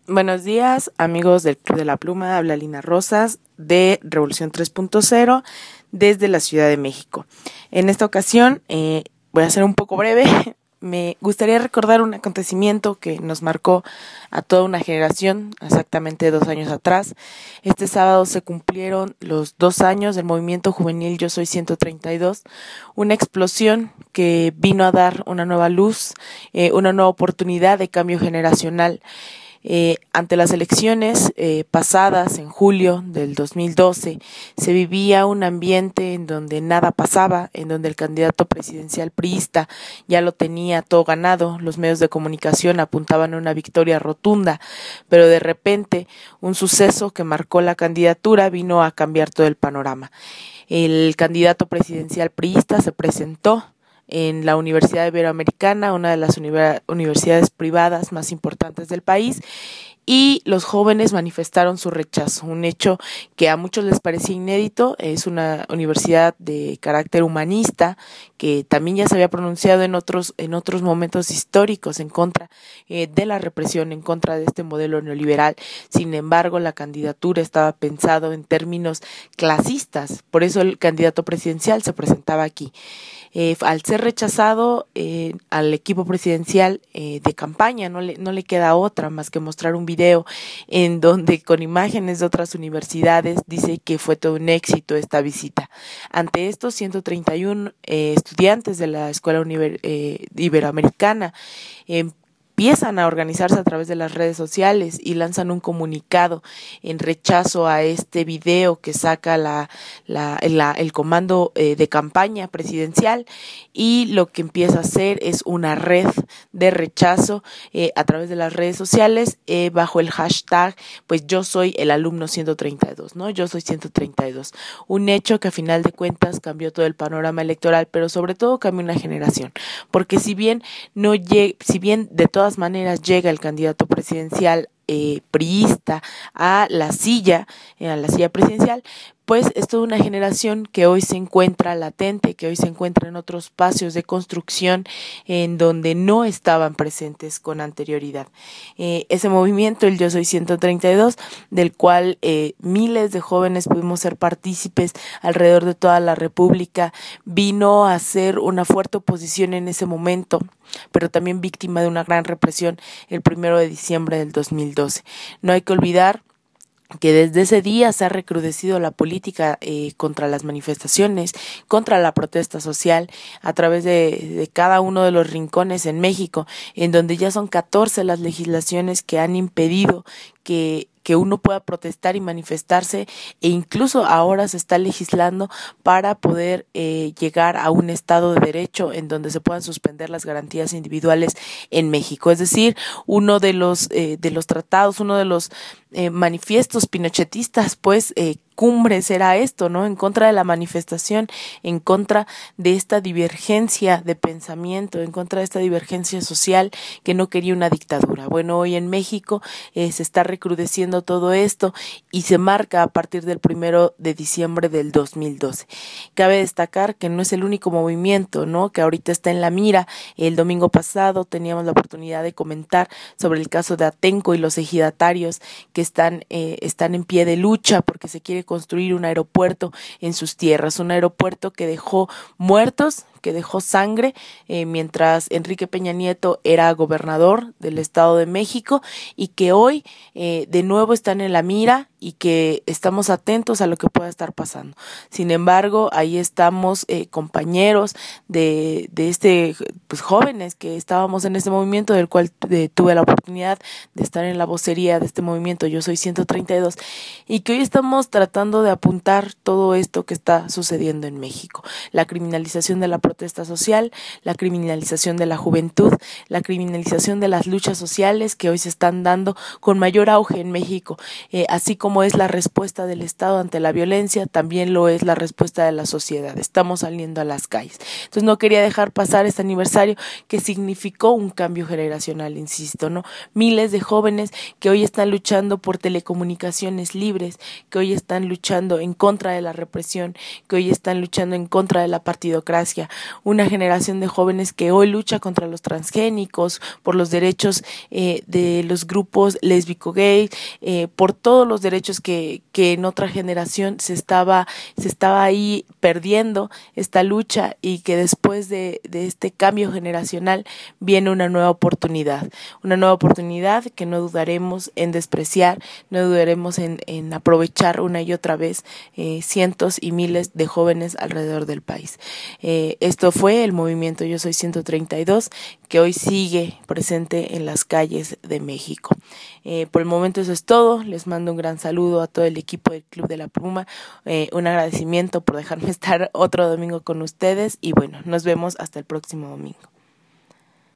Buenos días, amigos del Club de la Pluma. Habla Lina Rosas de Revolución 3.0 desde la Ciudad de México. En esta ocasión voy a ser un poco breve. Me gustaría recordar un acontecimiento que nos marcó a toda una generación, exactamente 2 años atrás. Este sábado se cumplieron los 2 años del movimiento juvenil Yo Soy 132, una explosión que vino a dar una nueva luz, una nueva oportunidad de cambio generacional. Ante las elecciones pasadas en julio del 2012 se vivía un ambiente en donde nada pasaba, en donde el candidato presidencial priista ya lo tenía todo ganado, los medios de comunicación apuntaban a una victoria rotunda, pero de repente un suceso que marcó la candidatura vino a cambiar todo el panorama. El candidato presidencial priista se presentó en la Universidad Iberoamericana, una de las universidades privadas más importantes del país, y los jóvenes manifestaron su rechazo, un hecho que a muchos les parecía inédito. Es una universidad de carácter humanista que también ya se había pronunciado en otros momentos históricos en contra de la represión, en contra de este modelo neoliberal. Sin embargo, la candidatura estaba pensado en términos clasistas, por eso el candidato presidencial se presentaba aquí. Al ser rechazado al equipo presidencial de campaña, no le queda otra más que mostrar un video en donde con imágenes de otras universidades dice que fue todo un éxito esta visita. Ante estos 131 estudiantes de la Escuela Iberoamericana empiezan a organizarse a través de las redes sociales y lanzan un comunicado en rechazo a este video que saca el comando de campaña presidencial, y lo que empieza a hacer es una red de rechazo a través de las redes sociales bajo el hashtag pues yo soy el alumno 132, ¿no? Yo soy 132. Un hecho que a final de cuentas cambió todo el panorama electoral, pero sobre todo cambió una generación, porque si bien de todas maneras llega el candidato presidencial priista a la silla presidencial, pues es toda una generación que hoy se encuentra latente, que hoy se encuentra en otros espacios de construcción en donde no estaban presentes con anterioridad. Ese movimiento, el Yo Soy 132, del cual miles de jóvenes pudimos ser partícipes alrededor de toda la República, vino a ser una fuerte oposición en ese momento, pero también víctima de una gran represión el 1 de diciembre del 2012. No hay que olvidar que desde ese día se ha recrudecido la política contra las manifestaciones, contra la protesta social, a través de cada uno de los rincones en México, en donde ya son 14 las legislaciones que han impedido que uno pueda protestar y manifestarse, e incluso ahora se está legislando para poder llegar a un Estado de Derecho en donde se puedan suspender las garantías individuales en México. Es decir, uno de los tratados, uno de los manifiestos pinochetistas, pues cumbre será esto, ¿no? En contra de la manifestación, en contra de esta divergencia de pensamiento, en contra de esta divergencia social que no quería una dictadura. Bueno, hoy en México se está recrudeciendo todo esto y se marca a partir del 1 de diciembre del 2012. Cabe destacar que no es el único movimiento, ¿no?, que ahorita está en la mira. El domingo pasado teníamos la oportunidad de comentar sobre el caso de Atenco y los ejidatarios que están en pie de lucha porque se quiere construir un aeropuerto en sus tierras, un aeropuerto que dejó muertos, que dejó sangre mientras Enrique Peña Nieto era gobernador del Estado de México, y que hoy de nuevo están en la mira y que estamos atentos a lo que pueda estar pasando. Sin embargo, ahí estamos compañeros de pues jóvenes que estábamos en este movimiento, del cual tuve la oportunidad de estar en la vocería de este movimiento Yo Soy 132, y que hoy estamos tratando de apuntar todo esto que está sucediendo en México: la criminalización de la protesta social, la criminalización de la juventud, la criminalización de las luchas sociales que hoy se están dando con mayor auge en México. Así como es la respuesta del Estado ante la violencia, también lo es la respuesta de la sociedad. Estamos saliendo a las calles. Entonces no quería dejar pasar este aniversario que significó un cambio generacional, insisto, ¿no? Miles de jóvenes que hoy están luchando por telecomunicaciones libres, que hoy están luchando en contra de la represión, que hoy están luchando en contra de la partidocracia, una generación de jóvenes que hoy lucha contra los transgénicos, por los derechos de los grupos lésbico-gay, por todos los derechos que en otra generación se estaba ahí perdiendo esta lucha, y que después de este cambio generacional viene una nueva oportunidad que no dudaremos en despreciar, no dudaremos en aprovechar una y otra vez, cientos y miles de jóvenes alrededor del país. Esto fue el movimiento Yo Soy 132, que hoy sigue presente en las calles de México. Por el momento eso es todo. Les mando un gran saludo a todo el equipo del Club de la Pluma, un agradecimiento por dejarme estar otro domingo con ustedes, y bueno, nos vemos hasta el próximo domingo.